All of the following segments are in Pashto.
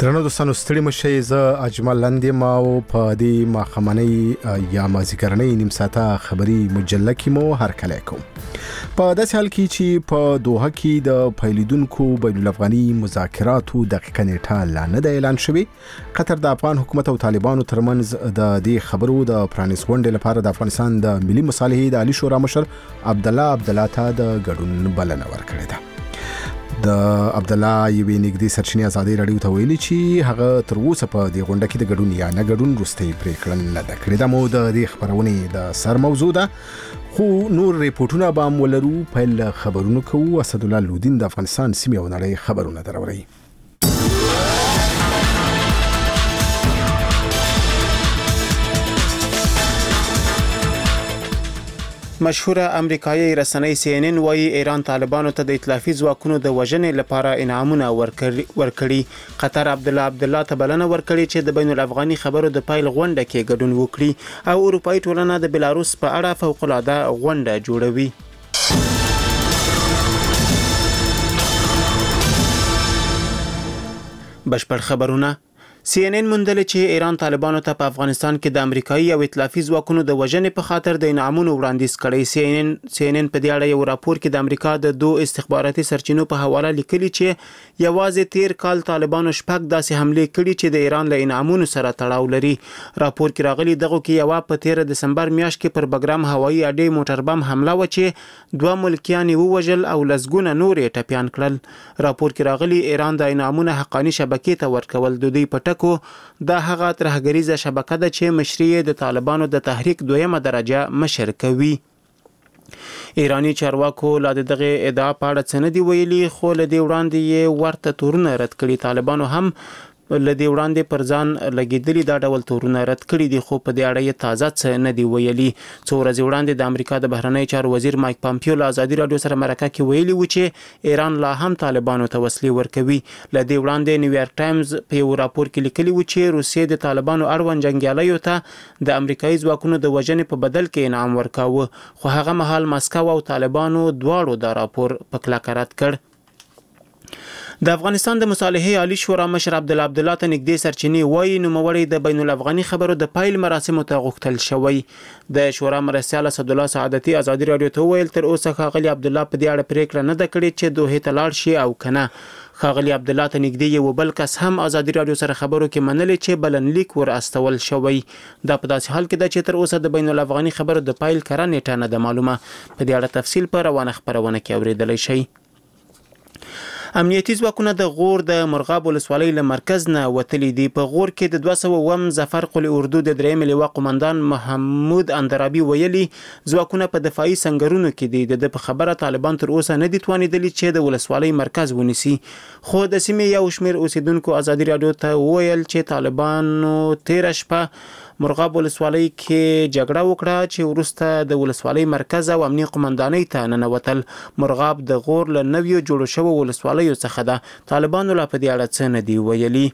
درنو دوستانو ستړي مشئ زه اجمل لاندې ما او په دې ماخمنۍ یا مازیګرنۍ نیم ساعته خبري مجله کې مو هرکلی کوم. په داسې حال کې چې په دوحه کې د پیلیدونکو بین الافغاني مذاکراتو دقیقه نیټه لا نه ده اعلان شوې. قطر د افغان حکومت او طالبانو ترمنځ د دې خبرو د پرانیست غونډې لپاره د افغانستان د ملي مصالحې د عالی شورا مشر عبدالله ته د ګډون بلنه ورکړې ده. د عبدالله یوې نږدې سرچینې ازادي راډیو ته ویلي چې هغه تر اوسه په دې غونډه کې د ګډون یا نه ګډون وروستۍ پریکړه نه ده کړې. دا مو د دې خبرونې د سر موضوع ده، خو نور ریپورټونه به هم ولرو. پیل خبرونه کوو. اسدالله لودین د افغانستان سیمې او نړۍ خبرونه دروري. مشهوره امریکایي رسنۍ CNN وايي ایران طالبانو ته د ائتلافي ځواکونو د وژنې لپاره انعامونه ورکړي. قطر عبدالله ته بلنه ورکړي چې د بین الافغاني خبرو د پایل غونډه کې ګډون وکړي او اروپایي ټولنه د بلاروس په اړه فوق العاده غونډه جوړوي. بشپړ خبرونه. CNN موندل چې ایران طالبانو ته په افغانستان کې د امریکایي او ائتلافي ځواکونو د وژنې په خاطر د انعامونو وړاندیز کړی. CNN په دې اړه یو راپور کې د امریکا د دوه استخباراتي سرچینو په حواله لیکلي چې یوازې تیر کال طالبانو شپږ داسې حملې کړي چې د ایران له انعامونو سره تړاو لري. راپور کې راغلي دغه کې یو په 13 دسمبر میاشت کې پر بګرام هوایي اډې موټر بم حمله و چې دوه ملکیان ووژل او لسګونه نورې ټپيان کړل. راپور کې راغلي ایران د انعامونو حقاني شبکې ته ورکول د دوی په دا هغه ترهګریزه شبکه ده چې مشري د طالبانو د تحریک دویمه درجه مشر کوي. ایرانی چارواکو لا دغه ادعا په اړه څه نه دی ویلي، خو له دې وړاندې یې ورته تورونه رد کړي. طالبانو هم لدی وړاندې پر ځان لګیدلی دا ډول تورونه رد کړي دي، خو په دې اړه یې تازه څه نه دی ویلي. څو ورځې وړاندې د امریکا د بهرنی چارو وزیر مایک پامپیو له ازادي راډیو سره مرکه کې ویلي و چې ایران لا هم طالبانو ته وسلې ورکوي. لدی وړاندې نیویارک ټایمز په یو راپور کې لیکلي و چې روسیې د طالبانو اړوند جنګیالیو ته د امریکایي ځواکونو د وژنې په بدل کې انعام ورکاوه، خو هغه مهال مسکو او طالبانو دواړو دا راپور په کلکه رد کړ. د افغانستان د مصالحې عالی شورا مشر عبدالله ته نږدې سرچینې وايي نوموړی د بین الافغاني خبرو د پایل مراسمو ته غوښتل شوی. د شورا مرستیال اسدالله سعادتي ازادي راډیو ته ویل تر اوسه ښاغلي عبدالله په دې اړه پریکړه نه ده کړې چې دوحې ته لاړ شي او کنه. ښاغلي عبدالله ته نږدې یو بل کس هم ازادي راډیو سره خبرو کې منلې چې بلنلیک ور استول شوی. دا په داسې حال کې ده چې تر اوسه د بین الافغاني خبرو د پایل کره نیټه نه ده معلومه. په دې اړه تفصیل په روانه خبرونه کې اوریدلی شئ. امنیتي ځواکونه د غور د مرغاب ولسوالۍ له مرکز نه وتلي دي. په غور کې د 200 ظفر قل اردو د 3 لواء قومندان محمود اندرابي ویلي ځواکونه په دفاعي سنگرونو کې دي. د په خبره طالبان تر اوسه نه دي توانیدلي چې د ولسوالۍ مرکز ونیسي، خو د سیمې یو شمېر اوسیدونکو ازادي راډیو ته وویل چې طالبانو تیر شپه مرغاب ولسوالۍ کې جګړه وکړه چې وروسته د ولسوالۍ مرکز او امنیه قومندانۍ ته ننوتل. مرغاب د غور له نویو جوړو شوو ولسوالیو څخه ده. طالبانو لا په دې اړه څه نه دی ویلي.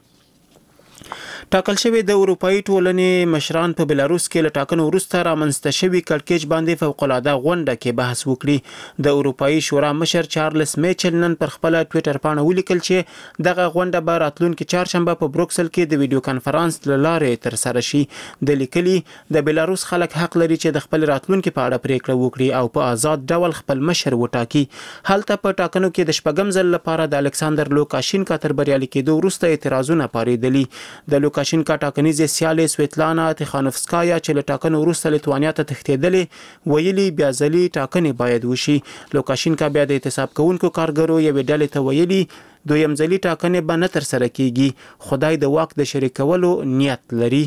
ټاکل شوی د اروپایي ټولنې مشران په بلاروس کې له ټاکنو وروسته رامنځته شوي کړکېچ باندې فوق العاده غونډه کې بحث وکړي. د اروپایي شورا مشر چارلس میچل نن پر خپل ټویټر پاڼه ولیکل چې دغه غونډه به راتلونکي چهارشنبه په بروکسل کې د ویډیو کانفرنس له لارې ترسره شي. د لیکلي د بلاروس خلک حق لري چې د خپل راتلونکي په اړه پریکړه وکړي او په آزاد ډول خپل مشر وټاکي. هلته په ټاکنو کې د شپږم ځل لپاره د الکساندر لوکاشینکا تر بریالي کېدو وروسته اعتراضونه پارېدلي. د لوکاشینکا ټاکنیزې سیالې سویتلانا تخانوفسکایا چې له ټاکنو وروسته لیتوانیا ته تښتېدلې ویلي بیا ځلي ټاکنې باید وشي. لوکاشینکا بیا د احتساب کوونکو کارګرو یوې ډلې ته ویلي دویم ځلي ټاکنې به نه ترسره کیږي. خدای د واک د شریکولو نیت لري.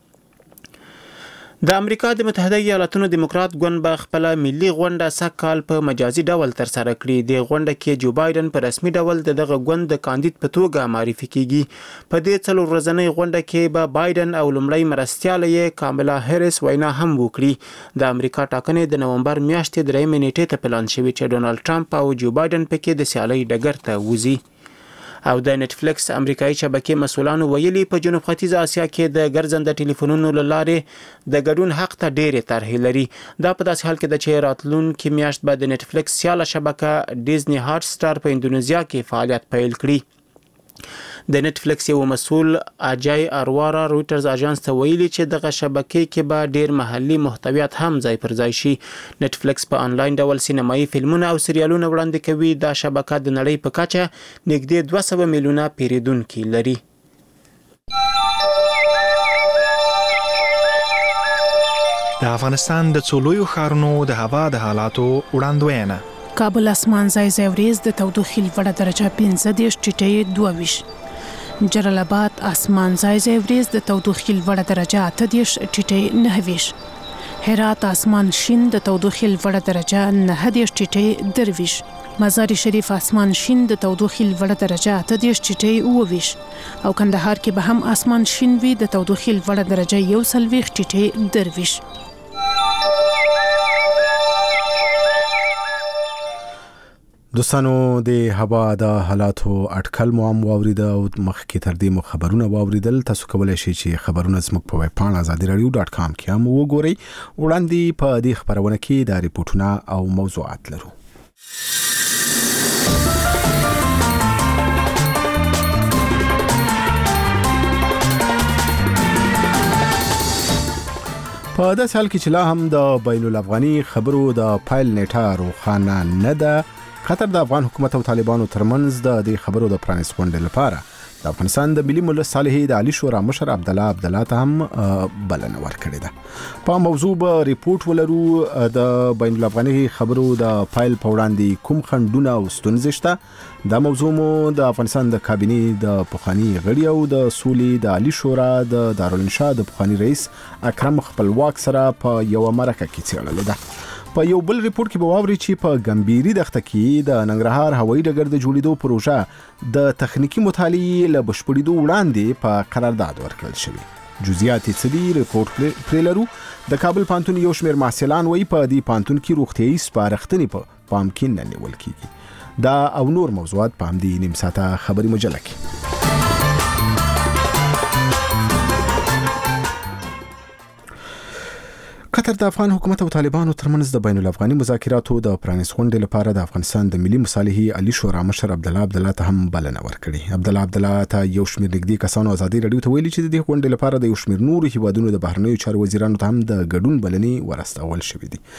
د امریکا د متحده ایالاتونو دیموکرات ګوند به خپل ملي غونډه سږکال په مجازي ډول ترسره کړي. د غونډه کې جو بایدن په رسمي ډول دغه ګوند د کاندید په توګه معرفي کیږي. په دې 4 ورځنۍ غونډه کې به بایدن او لومړی مرستیال یې کاملا هریس وینا هم وکړي. د امریکا ټاکنې د نومبر میاشتې 3 نیټې ته پلان شوی چې ډونالد ټرمپ او جو بایدن پکې د سیالۍ ډګر ته وځي. او د نتفلیکس امریکایي شبکې مسولانو ویلي په جنوب ختیځ اسیا کې د ګرځنده ټلیفونونو لارې د ګډون حق ته ډېرې طرحې لري. دا په داسې حال کې ده چې راتلونکي میاشت به د نتفلیکس سیاله شبکه ډیزنی هاټ سټار په اندونیزیا کې فعالیت پیل کړي. د نتفلیکس یو مسؤل اجای اروارا رويټرز اژانس ته ویلي چې دغه شبکې کې به ډیر محلي محتویات هم ځای پر ځای شي. نتفلیکس په انلاین ډول سینمایي فلمونه او سریالونه وړاندې کوي. دا شبکه د نړۍ په کچه نږدې 200 میلیونه پیریدونکي لري. د افغانستان د څولویو ښارونو د هوا د حالاتو وړاندوینه. کابل اسمان ځای وريز د تودوخې لوړه درجه 15 ټیټه 22. جلال آباد اسمان ځای وريز د تودوخې لوړه درجه 8 ټیټه 9. هرات اسمان شین د تودوخې لوړه درجه 9 ټیټه 23. مزار شریف اسمان شین د تودوخې لوړه درجه 8 ټیټه 22. او کندهار کې به هم اسمان شین وي د تودوخې لوړه درجه 1 ټیټه 23. دوستانو د هوا د حالاتو اټکل مو هم واورید او مخکې تر دې مو خبرونه واوریدل. تاسو کولای شئ چې خبرونه زموږ په ویب پاڼه azadiradio.com کې هم وګورئ. وړاندې په دې خبرونه کې د ریپورتونه او موضوعات لرو. په داسې حال کې چې لا هم د بین الافغاني خبرو د پایل نیټه روښانه نه ده، قطر د افغان حکومت او طالبانو ترمنځ د دې خبرو د پرانیست غونډې لپاره د افغانستان د ملي مجلس صالحي د علي شورا مشر عبدالله عبدالله ته هم بلنه ورکړې ده. په موضوع به ریپورت ولرو. د بین الافغاني خبرو د پایل په وړاندې کوم خنډونه او ستونزې شته. دا موضوع مو د افغانستان د کابینې د پخوانی غړي او د سولې د علي شورا د دارالانشا د پخوانی رئیس اکرم خپلواک سره په یو مرکه کې څېړلې ده. په یو بل ریپورت کې به واوري چې په ګمبيري دښته کې د ننګرهار هوایي ډګر د جوړېدو پروژه د تخنیکی مطالعې له بشپړېدو وړاندې په قرارداد ورکړل شوی. جزئیات یې څه دي ریپورت پرې لرو. د کابل پوهنتون یو شمېر محصلان وایي په دې پوهنتون کې روغتیایي سپارښتنې په پام کې نه نیول کېږي. دا او نور موضوعات په همدې نیم ساعته خبري مجله کې. قطر د افغان حکومت او طالبانو ترمنځ د بین الافغاني مذاکراتو د پرانیست غونډې لپاره د افغانستان د ملي مصالحې علي شورا مشر عبدالله عبدالله ته هم بلنه ورکړې. عبدالله عبدالله ته یو شمېر نږدې کسانو ازادي رادیو ته ویلي چې د دې غونډې لپاره د یو شمېر نورو هیوادونو د بهرنیو چارو وزیرانو ته هم د ګډون بلنې ورستول شوې دي.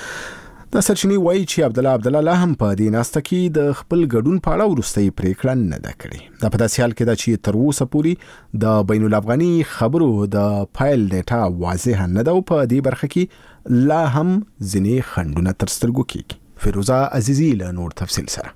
د سرچینې وایي چې عبدالله عبدالله لا هم په دې ناسته کې د خپل ګډون په اړه وروستۍ پریکړه نه ده کړې. دا په داسې حال کې ده چې تر اوسه پورې د بین الافغاني خبرو د پایل نیټه واضح نه ده او په دې برخه کې لا هم ځینې خنډونه تر سترګو کېږي. فیروزه عزیزی له نور تفصیل سره.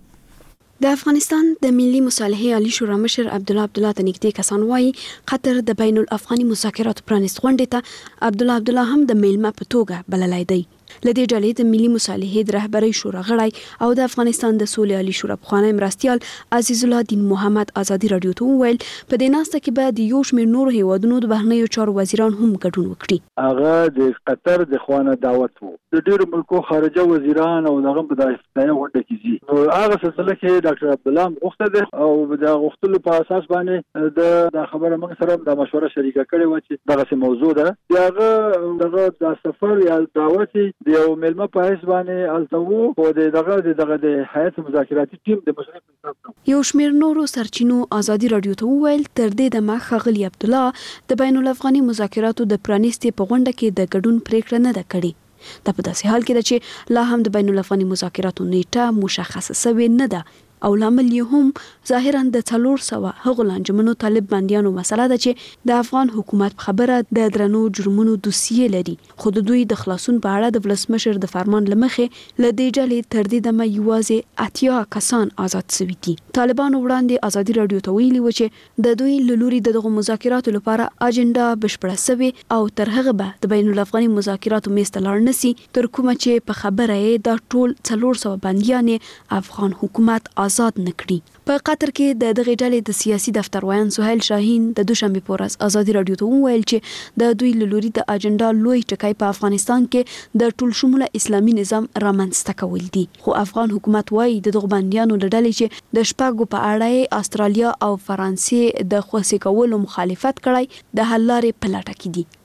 د افغانستان د ملي مصالحې علي شورا مشر عبدالله عبدالله ته نږدې کسان وایي قطر د بین الافغاني مذاکراتو پرانیست غونډې ته عبدالله عبدالله هم د میلمه په توګه بللی دی. لدې ډلې د ملي مصالحې د رهبرۍ شورا غړی او د افغانستان د سولې علي شورا پخوانی مرستیال عزیز الله دین محمد ازادي رادیو ته وویل په دې ناسته کې به د یو شمېر نورو هیوادونو د بهرنیو چارو وزیران هم ګډون وکړي. هغه د قطر د خوانه دعوت وو د ډیرو ملکو خارجه وزیران او دغه په دایره غونډه کې دي. نو هغه سلسله کې ډاکټر عبدالله غوښته ده او د غوښتلو په اساس باندې د خبره موږ سره د مشوره شریکه کړې و چې دغه موضوع ده. هغه د سفر یا دعوت د یو ملمه په حساب باندې التو او دغه د هیئت مذاکراتي ټیم د مشرف انصاف یو شمېر نورو سرچینو ازادي رادیو ته وویل تر دې د ښاغلي عبدالله د بین الافغاني مذاکراتو د پرانیستي په غونډه کې د ګډون پریکړه نه ده کړې. دا په داسې حال کې ده چې لا هم د بین الافغاني مذاکراتو نیټه مشخصه شوې نه ده او لامل یې هم ظاهرا د 400 هغو لانجمنو طالب بندیانو مسله ده چې د افغان حکومت خبره د درنو جرمونو دوسیه لري. خو د دوی د خلاصون په اړه د ولسمشر د فرمان لمخې ل دې ډلې تر دې دمه یوازې 80 کسان آزاد شوي دي. طالبانو وړاندې ازادي رادیو ته ویلي و چې د دوی لوري دغه مذاکراتو لپاره اجنډا بشپړه شوې او تر هغه به د بین الافغاني مذاکراتو میسته لاړ نسی تر کومه چې په خبره یې د ټول 400 بندیان افغان حکومت آزاد نکړي. په قطر کې د دغه ډلې د سیاسي دفتر وایان سهیل شاهین د دوشنبه په ورځ ازادي رادیو ته وویل چې د دوی لوري د اجنډا لوی ټکی په افغانستان کې د ټول شموله اسلامي نظام رامنځته کول دي. خو افغان حکومت وایي د دغه بندیانو د ډلې چې د شپږو په اړه استرالیا او فرانسې د خوسي کولو مخالفت کړی د حل لارې په لټه کې دي.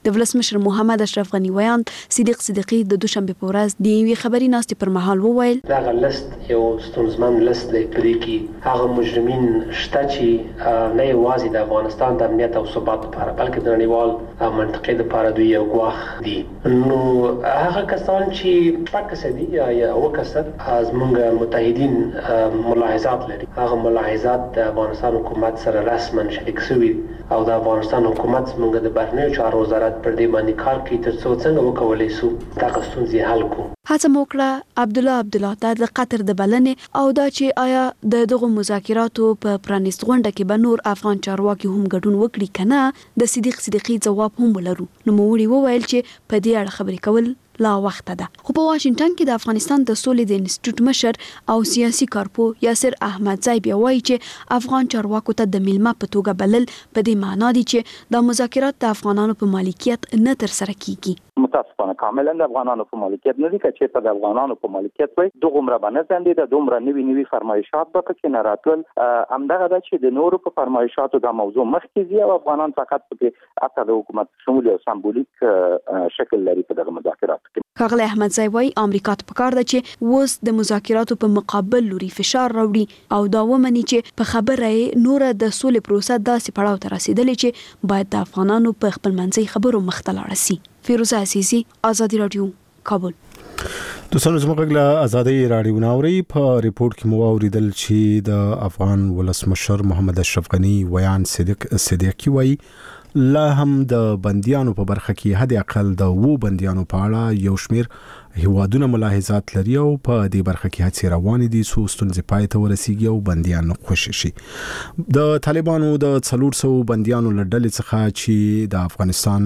د ولسمشر محمد اشرف غنی ویاند صدیق صدیقی د دوشنبه په ورځ د یوې خبري ناستې پر مهال وویل دا لست یو ستونزمن لست دی پرې کې هغه مجرمین شته چې نه یوازې د افغانستان د امنیت او ثبات لپاره بلکې د نړیوال منطقې لپاره دوی یو ګواښ دي. نو هغه کسان چې پکې دي یا وکړه زموږ متحدین ملاحظات لري هغه ملاحظات د افغانستان حکومت سره رسما شریک شوي او د افغانستان حکومت موږ د بهرنیو چارو وزارت پر دې باندې کار کوي ترڅو څنګه وکولای شو دا ستونزې حل کړو. هڅه موکړه عبدالله د قطر د بلنې او دا چې آیا د دغه مذاکراتو په پرانیست غونډه کې به نور افغان چارواکي هم ګډون وکړي کنه د صدیق صدیقی جواب هم ولرو. نو موږ وویل چې په دې اړه خبرې کول لا وخت ده. خو په واشنگټن کې د افغانستان د سولې د انسټیټیوټ مشر او سیاسي کارپو یاسر احمدزی بیا وایي چې افغان چارواکو ته د میلمه په توګه بلل په دې معنی دي چې د مذاکرات د افغانانو په مالکیت نه تر سره کیږي. متاسفانه کاملا د افغانانو په مالکیت نه دي چې په د افغانانو په مالکیت وي دومره باندې ځاندې د دومره نوي فرمایشات به کې نه راتول همدغه د چې د نورو په فرمایشاتو د موضوع مخکې دي او افغانان فقط په اته د حکومت شمول او سمبولیک شکل لري په دغه مذاکرات. ښاغلی احمدزی وایي امریکا ته پکار ده چې اوس د مذاکراتو په مقابل لوري فشار راوړي او دا ومني چې په خبره نور د سولې پروسه داسې پړاو ته رسیدلې چې باید د افغانانو په خپل منځي خبرو مخ ته لاړ شي. فیروزه عزیزی آزادی رادیو کابل. دوستانو زموږ غږ له آزادۍ راډیو ناوري په ریپورت کې مو اوریدل چې د افغان ولسمشر محمد اشرف غنی ویان صدیقی وایي لا هم د بنديانو په برخه کې حد اقل د بنديانو په اړه یو شمیر هیوادونه ملاحظات لري او په دې برخه کې هڅې روانې دي چې ستونزې پای ته ورسیږي او بنديان خوشي شي. د طالبانو د 400 بنديانو لړل څخه چې د افغانستان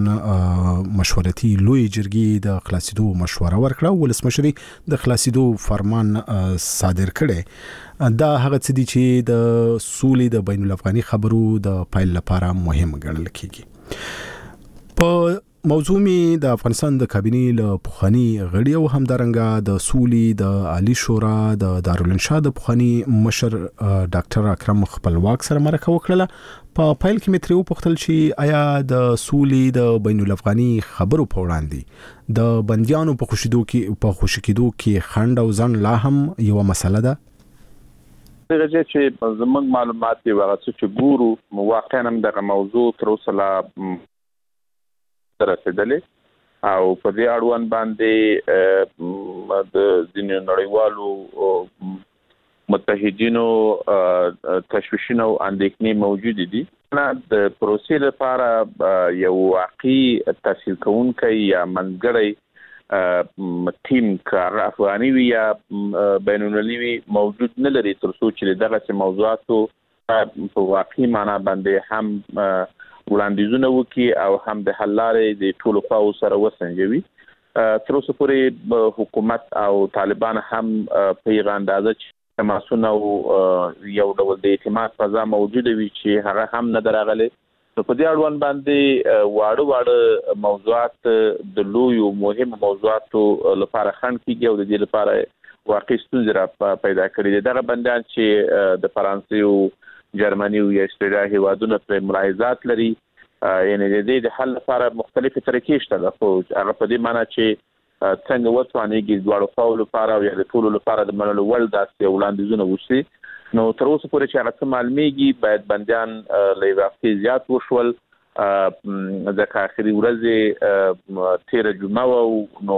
مشورتي لوی جرګې د خلاصېدو مشوره ورکړه ولسمشر د خلاصېدو فرمان صادر کړي. دا هغه څه دي چې د سولې د بین الافغاني خبرو د پایل لپاره مهم ګڼل کیږي. په موضوع می د افغانستان د کابینې له پخوانی غړي او همدارنګه د سولې د عالی شورا د دارالانشا د پخوانی مشر ډاکټر اکرم خپلواک سره مرکه وکړه. په پایل کې متریو پختل چې آیا د سولې د بین الافغاني خبرو په وړاندې د بنديانو په خوشی کېدو کې خند او ځن لا هم یو مسله ده. دغه چې زموږ معلومات دی هغه چې ګورو واقعا هم دغه موضوع تر اوسه لا رسیدلې او په دې اړوند باندې د ځینو نړیوالو متحدینو تشویشونه او اندېښنې موجود دي. د پروسې لپاره یو واقعي تحصیل کوونکی یا منځګړی ټیم کار افغاني وي یا بین المللي موجود نه لري ترڅو چې دغه موضوعاتو په واقعي معنا باندې هم وړاندیزونه وکړي او هم د حل لارې د ټولو خواو سره وسنجوي. تر اوسه پورې حکومت او طالبان هم په یغه اندازه تماسونه او یو ډول د اعتماد فضا موجوده وي چې هغه هم نه درغلي. په دې اړوند باندې واړه موضوعات د لویو مهم موضوعاتو لپاره خنډ کیږي او د دې لپاره واقعي ستونزې را پیدا کړې دي. دغه بندیان چې د فرانسې او جرمني او استرالیا هیوادونو پر ملاحظات لري یعنی د دې حل لپاره مختلفې طریقې شته. خو هغه په دې معنی چې څنګه وڅوانېږي دواړو خواو لپاره او یا د ټولو لپاره د منلو وړ داسې وړاندیزونه وشي. نو تر اوسه پورې چې هغه څه معلومیږي باید بندیان له وختي زیات وشول ځکه اخري ورځې 13 جمعه او نو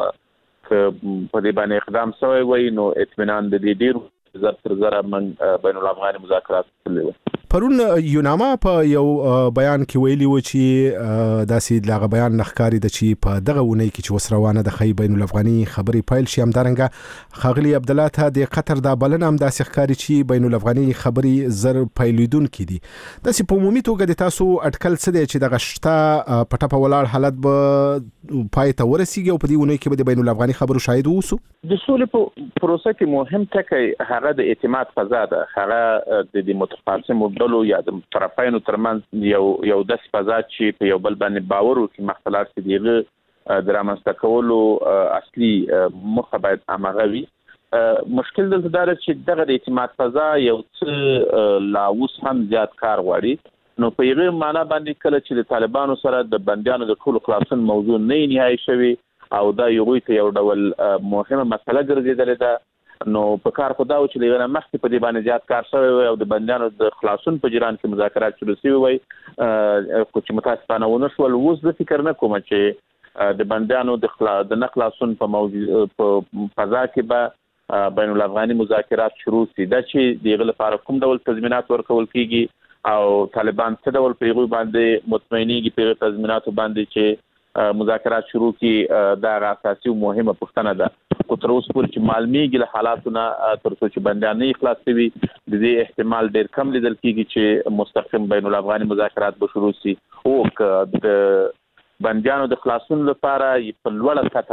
په دې باندې اقدام شوی وای نو اطمینان د دې ډیر زر من بین الافغاني مذاکرات تللی. پرون یوناما په یو بیان کې ویلي و چې داسې لغه بیان نخکاری د چې په دغه ونی کې چې وسروانه د خی بین الافغاني خبري پایل شي همدارنګه خاغلی عبدالله ته د قطر د بلنه هم داسې ښکاری چې بین الافغاني خبري زر پایلیدون کې دي. داسې په عمومي توګه د تاسو اټکل څه دی چې د غشتا پټه په ولاړ حالت به پای ته ورسیږي او په دې ونی کې به د بین الافغاني خبرو شاهد ووسو؟ د سولې په پروسه کې مهم ټکی هغه د اعتماد فضا ده. هغه د متخاصمو ډلو یا د طرفینو ترمنځ یو داس فضا چې په یو بل باندې باور وکړي مختلف دغه درامسته کولو اصلي مخه باید امغوي. مشکل دلته دا چې دغه د اعتماد فضا یو څه لا اوس هم زیات کار غواړي نو په یغه معنا باندې کله چې د طالبانو سره د بندیانو د ټولو خلاصون موضوع نه نهایی شوی او دا یو یو ډول مهمه مسله ګرځیدلې ده نو په کار خو دا و چې لږه مخکې په دې باندې زیات کار شوی او د بندیانو د خلاصون په جریان کې مذاکرات شروع شوي وي خو چې متاسفانه ونه شول. اوس زه فکر نه کوم چې د بندیانو د نخلاصون په فضا کې به بین الافغاني مذاکرات شروع شي. دا چې دغه لپاره کوم ډول تضمینات ورکول کیږي او طالبان څه ډول په یغوي باندې مطمئنيږي په تضمیناتو باندې چې مذاکرات شروع کی دا اساسي او مهمه پوښتنه ده. خو تر اوسه پورې چې معلومیږي له حالاتونه تر څو چې بندیان نه خلاص شي د دې احتمال ډیر کم لیدل کیږي چې مستقیم بین الافغاني مذاکرات به شروع شي او د بندیانو د خلاصون لپاره په لوړه سطح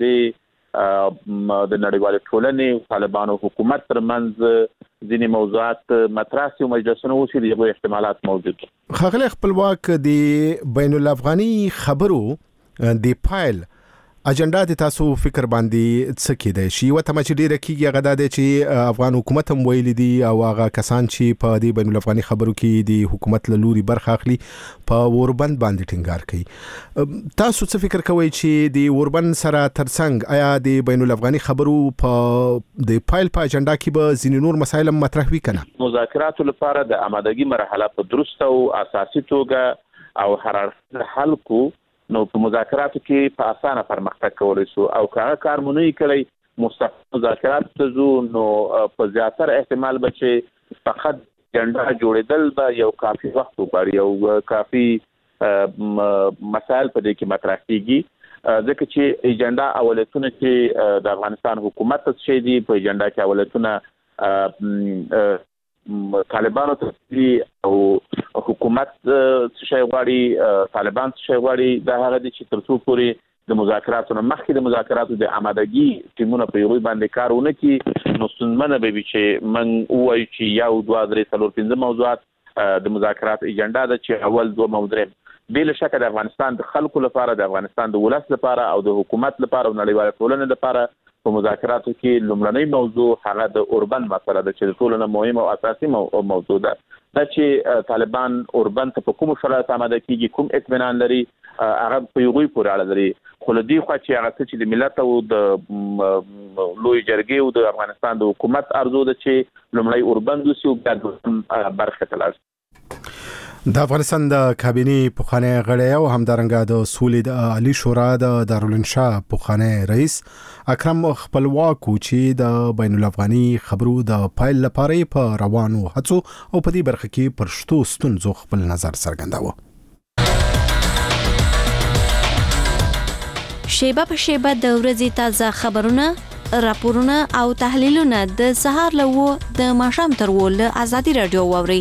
باندې د نړیوال ټولنې طالبانو حکومت ترمنځ ځینې موضوعات مطرح شي او مجلسونه وشي د احتمالات موجود. خغل خپلواک د بین الافغاني خبرو د پایل اجنډا د تاسو فکر باندې څه کېدای شي و ته چې ډیره کیږي هغه د چې افغان حکومت هم ویل دي او هغه کسان چې په دې بین الافغاني خبرو کې د حکومت له لوري برخه اخلي په اوربند باندې ټینګار کوي. تاسو څه فکر کوئ چې د اوربند سره ترڅنګ آیا د بین الافغاني خبرو په د پایل په اجنډا کې به ځینې نور مسایل مطرح وي کنه؟ مذاکراتو لپاره د آمادګي مرحله په درسته او اساسي توګه او حرارت حل کو نو په مذاکراتو کې په اسانه پرمختګ کولای شو او کار مونږ کړی مستقل مذاکرات ته زو نو په زیاتره احتمال به چې فقط اجنډا جوړېدل به یو کافي وخت وغواړي او کافي مسایل په دې کې مطرح کیږي ځکه چې اجنډا اولتونه چې د افغانستان حکومت څخه دي په اجنډا کې اولتونه طالبانو ته او حکومت څه غواړي طالبان څه غواړي دا هغه دي چې تر څو پورې د مذاکراتو مخکې د مذاکراتو د آمادګي ټیمونه په یوه باندې کارونه کوي نو څنګه به چې من وایي چې یو دوه درې څلور پنځه موضوعات د مذاکرات اجنډا ده چې اول دوه موضوعات بل شکه د افغانستان د خلکو لپاره د افغانستان د ولس لپاره او د حکومت لپاره او نړیوال ټولنې لپاره په مذاکراتو کې لومړنۍ موضوع هغه د اوربند مسله ده چې ټولنه مهمه او اساسي موضوع ده. دا چې طالبان اوربند ته په کوم شرایط آماده کیږي کوم اطمینان لري هغه په یوې پورې اړه لري. خو لدی خو چې هغه چې د ملت او د لوی جرګې او د افغانستان د حکومت ارزو ده چې لومړی اوربند وسو بیا د برخه تلاش. د افغانستان د کابینه پوخانه غړی او همدارنګه د سولې د عالی شورا د دارالانشاء پوخانه رئیس اکرم خپلواک چې د بین الافغاني خبرو د پایل لپاره په روانو هڅو او په دې برخه کې پرشتو ستونزو خپل نظر څرګنداوه. شیبه په شیبه د ورځې تازه خبرونه راپورونه او تحلیلونه د سهار له د ماښام تر ول ازادي رادیو ووري.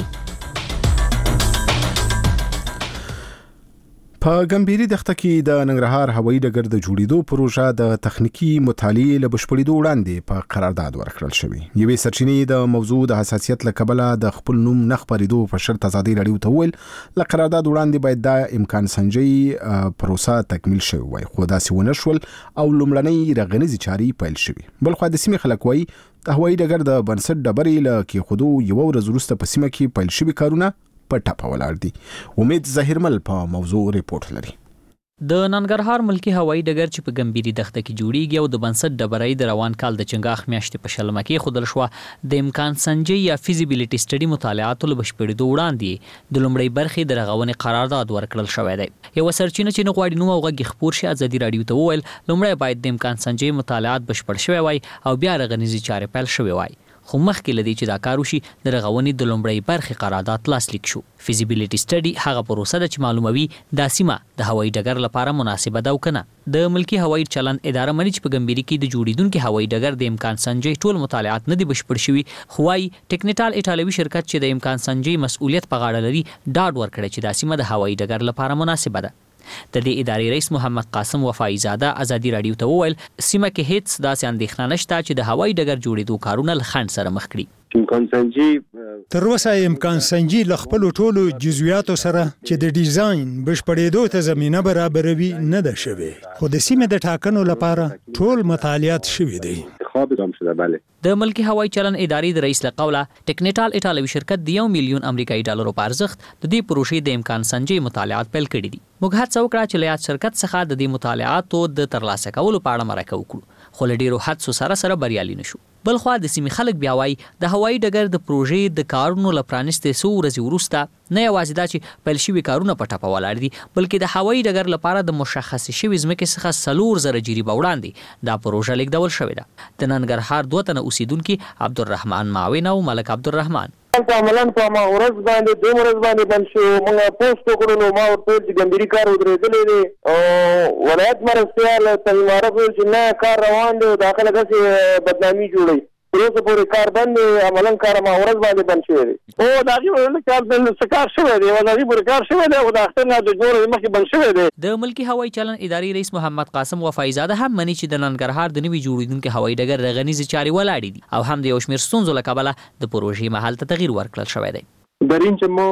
په ګمبيري دښته کې د ننګرهار هوایي ډګر د جوړېدو پروژه د تخنیکی مطالعې له بشپړېدو وړاندې په قرارداد ورکړل شوی. یوې سرچینې د موضوع د حساسیت له کبله د خپل نوم نه خپرېدو په شرط ازادي رادیو ته ویل له قرارداد وړاندې باید دا امکان سنجي پروسه تکمیل شوی وای خو داسې ونه شول او لومړنۍ رغنیزي چارې پیل شوې. بلخو د سیمې خلک وایي د هوایي ډګر د بنسټ ډبرې له کېښودو یو ورځ وروسته په سیمه کې پیل شوي کارونه په ټاپه ولاړ دي. امید ظاهرمل په موضوع ریپورت لري. د ننګرهار ملکی هوایي ډګر چې په ګمبيري دښته کې جوړیږي او د بنسټ ډبرې د روان کال د چنګاخ میاشتې په شلمه کې خودل شو د امکان سنجي یا فیزیبিলিټي سټډي مطالعات له بشپړېدو وړاندې د لومړی برخې د رغونې قرارداد ورکړل شوی دی. یو سرچینه چې نغواړي نو اوغه خبر شي ازادي رادیو ته وویل لومړی باید د امکان سنجي مطالعات بشپړ شوی وای او بیا رغنیزي چارې پیل شوی وای. خو مخکې لدی چې دا کار وشي د رغونې د لومړی برخې قرارداد لاسلیک شو. فیزیبিলিټي سټډي هغه پروسه ده چې معلوموي د سیمه د هوایي ډګر لپاره مناسبه ده او کنه. د ملکی هوایي چلند اداره منی چې په ګمبيري کې د جوړیدونکو هوایي ډګر د امکان سنجي ټول مطالعات نه دي بشپړ شوي. خوای ټیکنیکال ایټالوي شرکت چې د امکان سنجي مسؤلیت په غاړه لري ډاډ ورکړي چې د سیمه د هوایي ډګر لپاره مناسبه ده. د دې ادارې رئیس محمد قاسم وفای زاده ازادي رادیو ته وویل سیمه کې هیڅ داسې اندېښنه نشته چې د هوایي ډګر جوړېدو کارونه له خنډ سره مخ کړي. امکان سنجي تر اوسه امکان سنجي له خپل ټولو جزئیاتو سره چې د ډیزاین بشپړېدو ته زمينه برابروي نه ده شوې خو د سیمه د ټاکنو لپاره ټول مطالعات شوي دي. انتخاب اعلام شده. بله. د ملکی هوایی چلن ادارې د رئیس له قوله ټیکنیټال ایټالوي شرکت د 1 میلیون امریکایي ډالرو په ارزښت د دې پروژې د امکان سنجي مطالعات پیل کړي دي. موږ هڅه وکړه چې له یاد شرکت څخه د دې مطالعاتو د ترلاسه کولو په اړه مرکه وکړو، خو له ډیرو هڅو سره بریالي نشو. بل خو د سیمې خلک بیا وایي د هوایی ډګر د پروژې د کارونو له پرانیستې څو ورځې وروسته نه یوازې دا چې پیل شوي کارونه په ټپه ولاړ دي، بلکې د هوایی ډګر لپاره د مشخصې شوي ځمکې څخه 4,000 جریبه وړاندې دا پروژه لیږدول شوې ده. د ننګرهار 2 تنه اوسیدونکي عبدالرحمن معاون او ملک عبدالرحمن عملاً په ما ورځ باندې 2 ورځ باندې بند شو. موږ پوسټ وکړو نو ما ورته چې ګمبيري کار ودرېدلې دي او ولایت مرستیال تل معرف چې نه کار روان دی، داخله داسې بدنامي جوړي پروسه پورې کار بند عملاً کار ما ورځ باندې بند شوی دی. او دا غوړل کار د سکار شوی دی، ولادي پورې کار شوی دی او د اختر نه د جوړ مخکې بند شوی دی. د ملکی هوایی چلن ادارې رئیس محمد قاسم وفایزاده هم مني چې د ننګرهار د نوي جوړیدونکو هوایی ډګر د غنیزي چاري ولاړې دي او هم د یو شمېر ستونزو له کبله د پروژې محل ته تغییر ورکړل شوی دی. در اینجا ما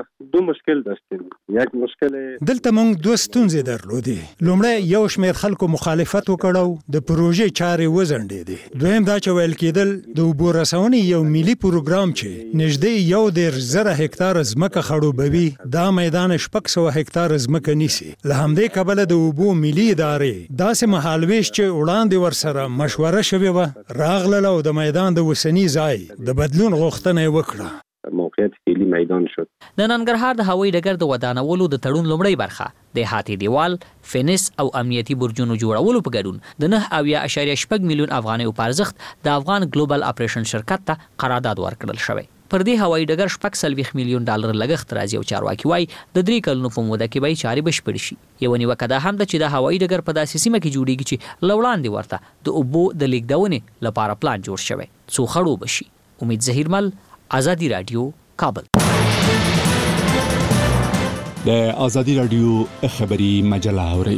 2 مشکل داشتیم. یک مشکل دلته موږ 2 ستونزې درلودې. لومړی یو شمېر خلکو مخالفت وکړو، د پروژې چارې وځنډېدې. دویم دا چې ویل کېدل د اوبو رسونې یو ملي پروګرام چې نږدې 1,000 هکتار ځمکه خړوبوي، دا میدان 600 هکتار ځمکه نیسي. له همدې کبله د اوبو ملي ادارې داسې مهالویش چې وړاندې ورسره مشوره شوې وه راغله او د میدان د وسني ځای د بدلون غوښتنه یې وکړه. موقعیت فعلی میدان شد. د ننګرهار د هوایی ډګر د ودانولو د تړون لومړی برخه د احاطې دیوال، فینس او امنیتي برجونو جوړولو په ګډون د 9.8 میلیون افغانیو په ارزښت د افغان ګلوبل اپریشن شرکت ته قرارداد ورکړل شوی. پر دې هوایی ډګر 40 میلیون ډالر لګښت راځي او چارواکي وایي د 3 کلونو په موده کې به چارې بشپړ شي. یو نیوکه ده هم ده چې د هوایی ډګر په داسې سیمه کې جوړیږي چې له وړاندې ورته د اوبو د لیږدونې لپاره پلان جوړ شوی څو خړوبه شي. امید ظهیرمل، آزادی رادیو، کابل. د آزادی رادیو خبری مجله اوري.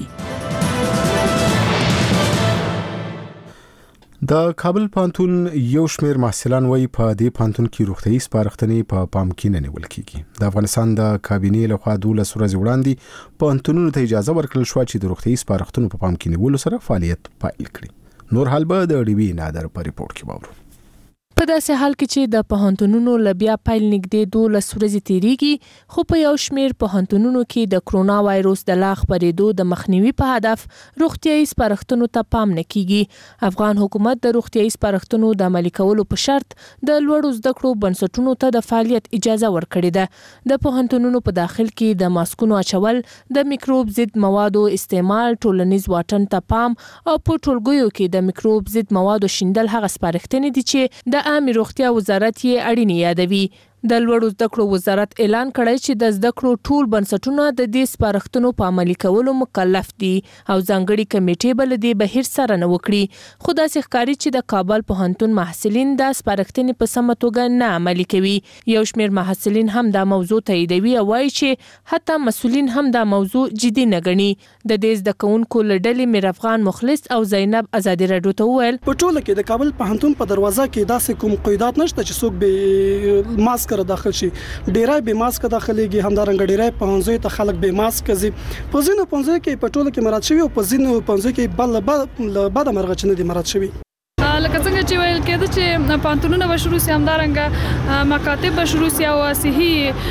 د کابل پانتون یو شمېر محصلان وایي په دې پانتون کې روغتیايي سپارښتنې په پام کې نه نیول کیږي. د افغانستان د کابینې لخوا 12 ورځې وړاندې پانتونونو ته اجازه ورکړل شو چې د روغتیايي سپارښتنو په پام کې نیولو سره فعالیت پیل کړي. نور حال به د ډي وی نادر په ریپورت کې باورو. په داسې حال کې چې د پوهنتونونو له بیا پیل نږدې 12 ورځې تیریږي، خو په یو شمېر پوهنتونونو کې د کرونا وایروس د لا خپرېدو د مخنیوي په هدف روغتیايي سپارښتنو ته پام نه کیږي. افغان حکومت د روغتیايي سپارښتنو د عملي کولو په شرط د لوړو زده کړو بنسټونو ته د فعالیت اجازه ورکړې ده. د پوهنتونونو په داخل کې د ماسکونو اچول، د میکروب ضد موادو استعمال، ټولنیز واټن ته پام او په ټولګیو کې د میکروب ضد موادو شیندل هغه سپارښتنې دي چې د عامه روغتیا وزارت یې اړینې یادوي. د لوړو زده کړو وزارت اعلان کړی چې د زده کړو ټول بنسټونه د دې سپارښتنو په عملي کولو مکلف دي او ځانګړي کمیټې به له دې بهیر سره نه وکړي. خو داسې ښکاري چې د کابل پوهنتون محصلین دا سپارښتنې په سمه توګه نه عملي کوي. یو شمېر محصلین هم دا موضوع تاییدوي او وایي چې حتی مسؤلین هم دا موضوع جدي نه ګڼي. د دې زده کوونکو له ډلې میر افغان مخلص او زینب آزادي راډیو ته وویل په ټوله کې د کابل پوهنتون په دروازه کې داسې کوم قیودات نشته چې څوک به ماسک سره داخل شي. ډیرای به ماسک داخليږي، همدارنګ ډیرای پوهنځي ته خلک به ماسک کوي. په ځینو پوهنځي کې په ټوله کې مراد شوی او په ځینو پوهنځي کې بل بعد مرغه چنه دي مراد شوی. لکه څنګه چې ویل کېده چې پانتونونه به شروع شي، همدارنګه مکاتب به شروع شي او صحي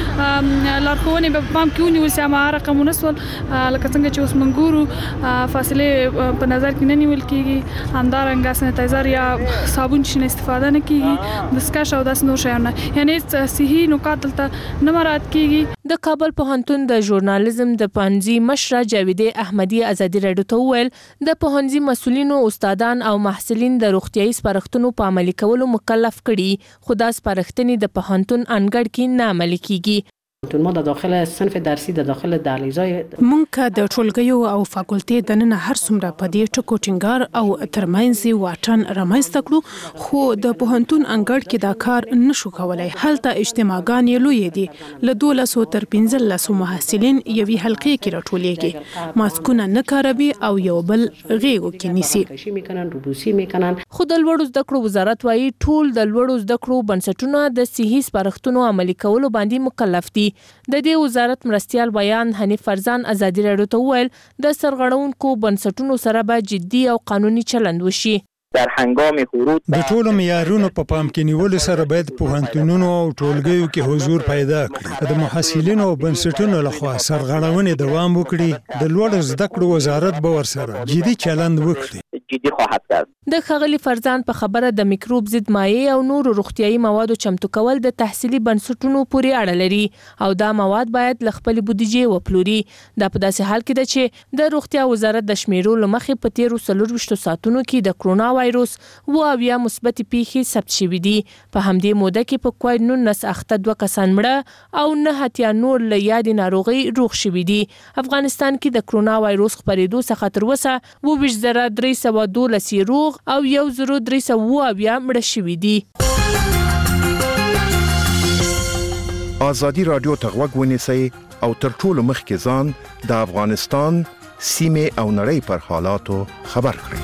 لارښوونې به پام کې ونیول شي. هغه رقمونه سول لکه څنګه چې اوس موږ ګورو فاصله په نظر کې نه نیول کېږي، همدارنګه سانیتایزر یا صابون چې استفاده نه کېږي، دستکش او داس نور شیان، یعنی صحي نکات دلته نه مراد کېږي. د کابل پوهنتون د ژورنالیزم د پوهنځي مشره جاویده احمدي آزادي راډیو ته وویل د پوهنځي مسؤلینو، استادان او محصلین د روغتیايي سپارښتنو په عملي کولو مکلف کړي، خو دا سپارښتنې د پوهنتون انګړ کې نه عملي کیږي. ما د داخل صنف درسي د داخل دهلیزای مونږ د ټولګیو او فاکولټي د نن هر څومره په دې ټکو ټینګار او ترمنځ واټن رامنځته کړو، خو د پوهنتون انګړ کې دا کار نشو کولای. هلته اجتماعګان لوی دي، له 1200 تر 1500 محصلین یوې حلقې کې راټولېږي، ماسکونه نه کاروي او یو بل غیږو کې نیسي. خو د لوړو زده کړو وزارت وایي ټول د لوړو زده کړو بنسټونه د صحي سپارښتنو عملي کولو باندې مکلف دي. د دې وزارت مرستیال بیان حنیف فرزان آزادي راډیو ته وویل د سرغړونکو بنسټونو سره به جدي او قانوني چلند وشي. در هنگام ورود د ټولو معیارونو په پام کې نیول سره باید پوهنتونونو او ټولګیو کې حضور پیدا کړي. د محصلینو او بنسټونو لخوا سرغړونې دوام وکړي. د لوړ زده کړو وزارت به ورسره جدي چلند وکړي. جدي خواهد کرد. د ښاغلي فرزان په خبره د میکروب ضد مایع او نورو روغتیايي موادو چمتو کول د تحصیلي بنسټونو پورې اړه لري او دا مواد باید له خپل بودیجې وپلوري. دا په داسې حال کې ده چې د روغتیا وزارت د شمیرو له مخې په تیرو 24 ساعتونو کې د کرونا وایروس 28 مثبت پیښې ثبت شوې دي. په همدې موده کې په کووډ-19 اخته 2 کسان مړه او 9 اتیا نور له یادې ناروغۍ روغ شوي دي. افغانستان کې د کرونا وایروس خپرېدو څخه تر اوسه 22,312 روغ او 1,300 مړه شوي دي. آزادي رادیو ته غوږ ونیسئ او تر ټولو مخکې ځان د افغانستان سیمې او نړۍ پر حالاتو خبر کړئ.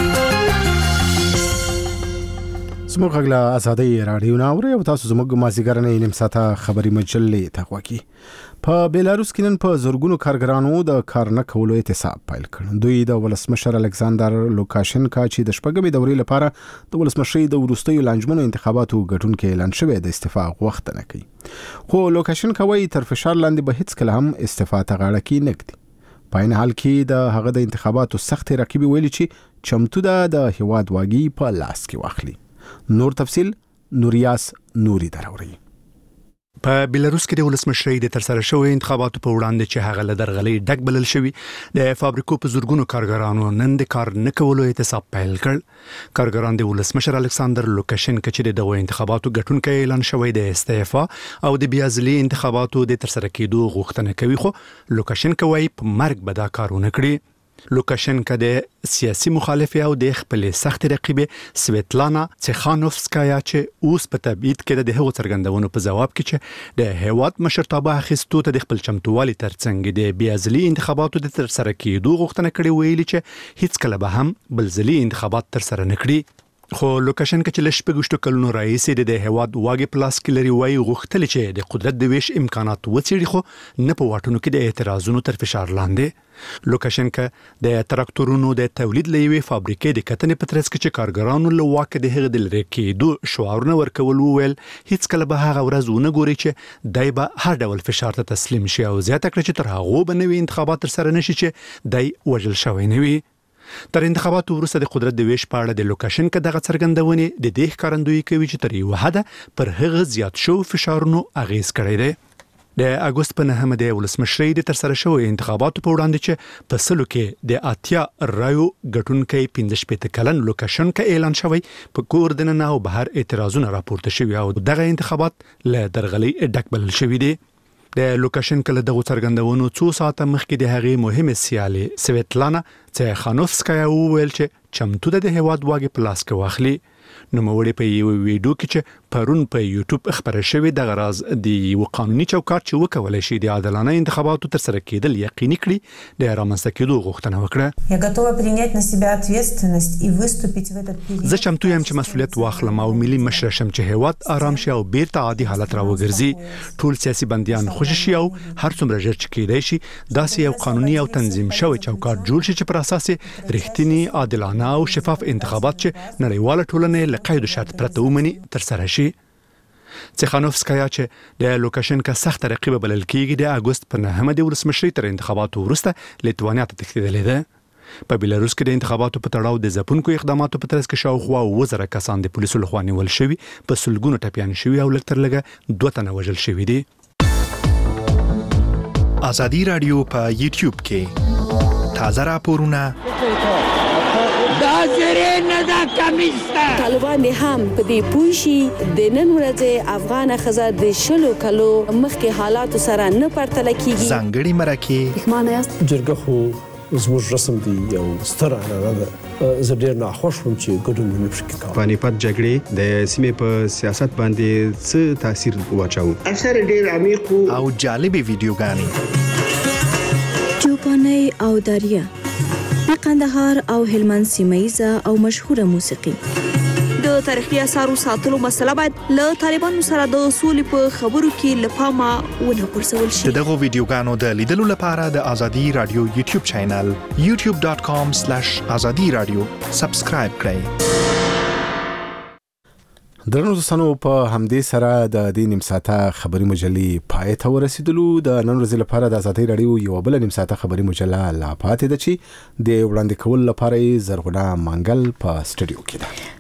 زموږ غږ له آزادۍ رادیو نه اورئ او تاسو زموږ مازدیګرنۍ نیم ساعته خبري مجلې ته غوږی. په بیلاروس کې نن په زورګونو کارګرانو د کار نه کولو اعتصاب پیل کړ. دوی د ولسمشر الکساندر لوکاشنکا چې د شپږمې دورې لپاره د ولسمشرۍ د وروستیو لانجمنو انتخاباتو ګټونکي اعلان شوی د استعفا غوښتنه کوي. خو لوکاشنکا وایي تر فشار لاندې به هیڅ کله هم استعفا ته غاړه کې نږدي. په عین حال کې د هغه د انتخاباتو سخت رقیب ویلي چې چمتو ده د هیواد واګي په لاس کې واخلي. نور تفصیل نوریاس نوري دراوري. په بیلاروس کې د ولسمشرۍ د ترسره شوی انتخاباتو په وړاندې چې هغه له درغلۍ ډک بلل شوی د فابریکو په زورګونو کارګرانو نن د کار نه کولو اعتصاب پیل کړ. کارګران د ولسمشر الکساندر لوکاشنکا چې دغه انتخاباتو ګټونکي اعلان شوی د استعفا او د بیا ځلي انتخاباتو د ترسره کېدو غوښتنه کوي. خو لوکاشنکا وايي په مرګ به دا کارونه کړي. لوکاشنکا د سیاسي مخالفه او د خپل سخت رقیب سویتلانا تسخانوفسکایا چې اوس په تبعید کې د هغو څرګندونو په جواب کې چې د هیواد مشرتابه اخیستو ته د خپل چمتووالي ترڅنګ د بیازلي انتخاباتو د ترسره کېدو غوښتنه کړې ویلي چې هیڅ کله به هم بلځلي انتخابات ترسره نکړي. خو لوکاشنکا چې لشپږشتو کلونو رئیس د هیواد واګي پلاس کې لري وایي غوښتل چې د قدرت د ویش امکانات وڅېړي خو نه په واټونو کې د اعتراضونو تر فشار لاندې. لوکاشنکا د تراکتورونو د تولید لوي فابریکې د کتنې په ترڅ کې چې کارګرانو له واکه د هغه د لری کېدو شعارونه ورکول وویل هیڅ کله به هغه ورځ ونه ګوري چې دای به هر ډول فشار ته تسلیم شي او زیاته کړي چې تر هغه به نوي انتخابات تر سره نشي چې دای وژل شوی نه وي. تر انتخاباتو وروسته د قدرت د ویش په اړه د لوکاشنکا دغه څرګندونې د دې ښکارندویي کوي چې تر یو حده پر هغه زیات شو فشارونو اغیز کړی دی. د اګوست په 9 د ولسمشرۍ د ترسره شوی انتخاباتو په وړاندې چې په سلو کې د اتیا رایو ګټونکي 15 کلن لوکاشنکا اعلان شوی په کور دننه او بهر اعتراضونه راپورته شوی او دغه انتخابات له درغلۍ ډک بلل شوی دی. د لوکاشنکا له دغه څرګندونو 2 ساعته مخکې د هغې مهمه سیالي سویتلانا تسخانوفسکایا وویل چې چمتو د هیواد واګي پلاس کې واخلي. نو موږ په یو ویډیو کې چې پرون په یوټیوب خبره شوې د غراز د قانوني چوکاټ چې وکولای شي د عادلانه انتخاباتو تر سره کېدل یقیني کړي د رامنځته کېدو غوښتنه وکړه. Я готова принять на себя ответственность и выступить в этот период. زه چمتو یم چې مسؤلیت واخلم او ملي مشر شم چې هیواد آرام شي او بیرته عادي حالت راوګرځي. ټول سیاسي بندیان خوشی شي او هر څومره ژر چې کېدای شي داسې یو قانوني او تنظیم شوی چوکاټ جوړ شي چې پر اساس رښتینی عادلانه او شفاف انتخابات چې نړیواله ټولنه له قید شرط پرته ومني تر سره شي. تسخانوفسکایا چې د لوکاشنکا سخت رقیب بلل کېږي د اګوست په 9 د ولسمشرۍ تر انتخاباتو وروسته لیتوانیا ته تښتېدلې ده. په بیلاروس کې د انتخاباتو په تړاو د ځپونکو اقداماتو په ترڅ کې شاوخوا 1000 کسان د پولیسو لخوا نیول شوي په سلګونو ټپیان شوي او لږ تر لږه 2 تنه وژل شوي دي. آزادي رادیو په یوټیوب کې تازه راپورونه طالبان هم په دې پوښي د نن ورځې افغان خزه د شلو کلو مخکې حالات سره نه پرتل کیږي. ځانګړي مرکه معنی است جرګه خو زموږ رسم دی یو ستر عنعنه ده. زه ډیر ناخوښ وم چې ګډون مې پکې کاوه. پانیپت جګړې د سیمې په سیاست باندې څه تاثیر واچاوه؟ اثر ډیر عمیق او جالبې ویډیوګانې چوپاني او داریا د قندهار او هلمند سیمه ییزه او مشهوره موسیقي د تاریخي آثارو ساتلو مسله باید له طالبانو سره د سولې په خبرو کې لپامه ونه غورځول شي. دغه ویډیوګانو د لیدلو لپاره د ازادي رادیو یوټیوب چینل youtube.com/azadi-radio سبسکرایب کړئ. درنو دوستانو په همدې سره د دې نیم ساعته خبري مجلې پای ته ورسېدلو. د نن ورځې لپاره د ازادي رادیو یو بل نیم ساعته خبري مجله لا پاتې ده چې د وړاندې کول لپاره زرغونه منګل په سټوډیو کې ده.